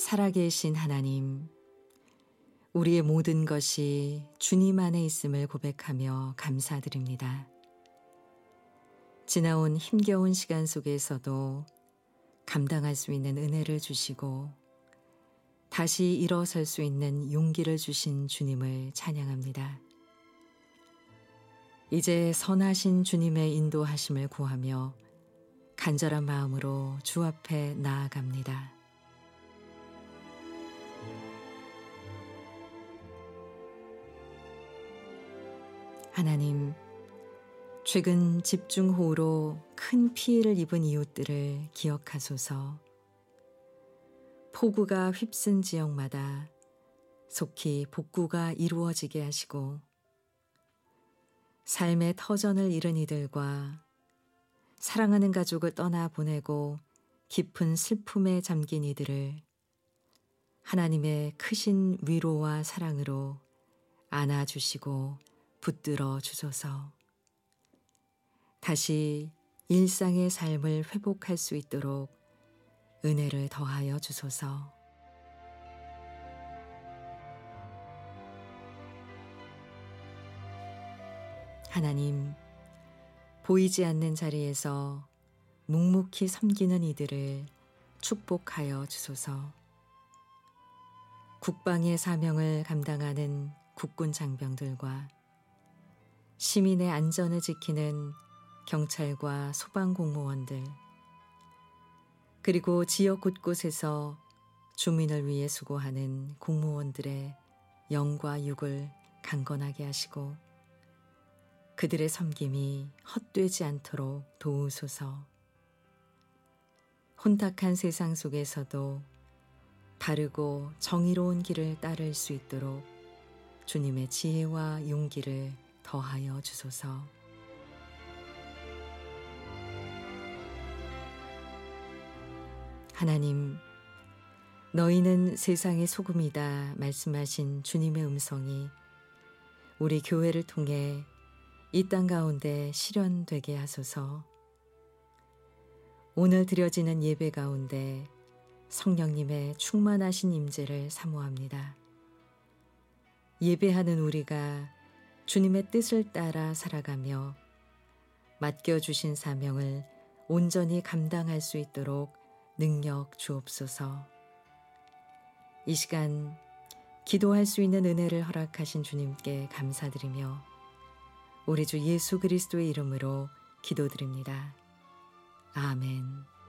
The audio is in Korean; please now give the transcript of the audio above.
살아계신 하나님, 우리의 모든 것이 주님 안에 있음을 고백하며 감사드립니다. 지나온 힘겨운 시간 속에서도 감당할 수 있는 은혜를 주시고 다시 일어설 수 있는 용기를 주신 주님을 찬양합니다. 이제 선하신 주님의 인도하심을 구하며 간절한 마음으로 주 앞에 나아갑니다. 하나님, 최근 집중호우로 큰 피해를 입은 이웃들을 기억하소서. 폭우가 휩쓴 지역마다 속히 복구가 이루어지게 하시고, 삶의 터전을 잃은 이들과 사랑하는 가족을 떠나 보내고 깊은 슬픔에 잠긴 이들을 하나님의 크신 위로와 사랑으로 안아주시고 붙들어 주소서. 다시 일상의 삶을 회복할 수 있도록 은혜를 더하여 주소서. 하나님, 보이지 않는 자리에서 묵묵히 섬기는 이들을 축복하여 주소서. 국방의 사명을 감당하는 국군 장병들과 시민의 안전을 지키는 경찰과 소방공무원들, 그리고 지역 곳곳에서 주민을 위해 수고하는 공무원들의 영과 육을 강건하게 하시고 그들의 섬김이 헛되지 않도록 도우소서. 혼탁한 세상 속에서도 바르고 정의로운 길을 따를 수 있도록 주님의 지혜와 용기를 더하여 주소서. 하나님, 너희는 세상의 소금이다 말씀하신 주님의 음성이 우리 교회를 통해 이 땅 가운데 실현되게 하소서. 오늘 드려지는 예배 가운데 성령님의 충만하신 임재를 사모합니다. 예배하는 우리가 주님의 뜻을 따라 살아가며 맡겨주신 사명을 온전히 감당할 수 있도록 능력 주옵소서. 이 시간 기도할 수 있는 은혜를 허락하신 주님께 감사드리며 우리 주 예수 그리스도의 이름으로 기도드립니다. 아멘.